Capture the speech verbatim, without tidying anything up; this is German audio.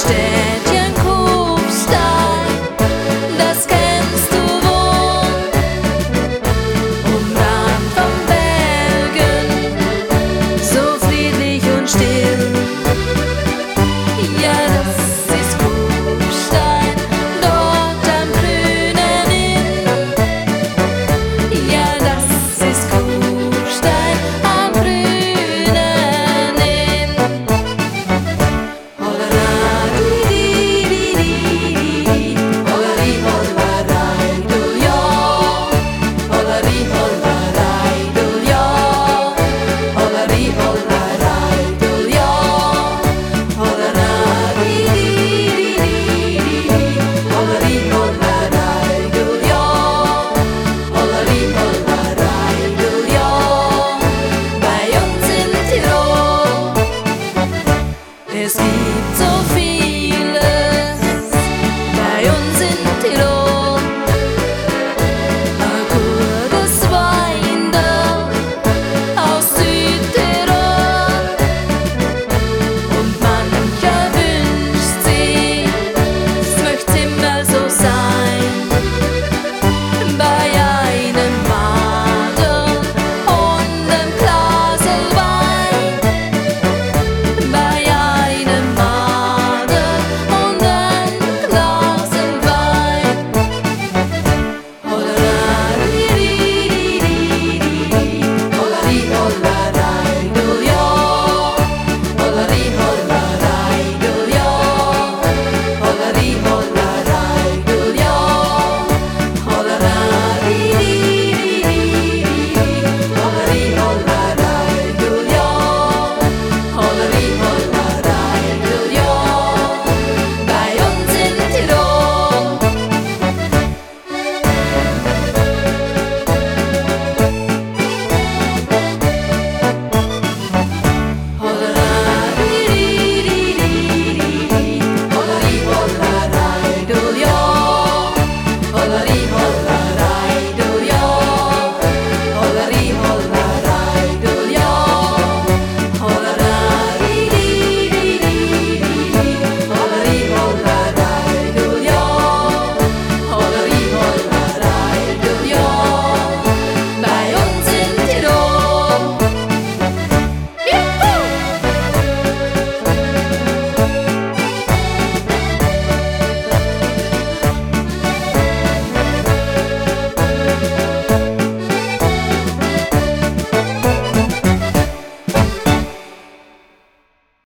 Städtchen Kufstein, das kennst du wohl, umrahmt von Bergen, so friedlich und still. Ja, das ist Kufstein, dort am grünen Inn. Ja, das ist Kufstein am grünen Inn. Hollera, di di di di di, holleri, hollerei, du ja. Holleri, hollerei, du ja. Holleri, hollerei, du ja. Hollera, di di di di di, holleri, hollerei, du ja. Holleri, hollerei, du ja. Bei uns in Tirol, es gibt so viel.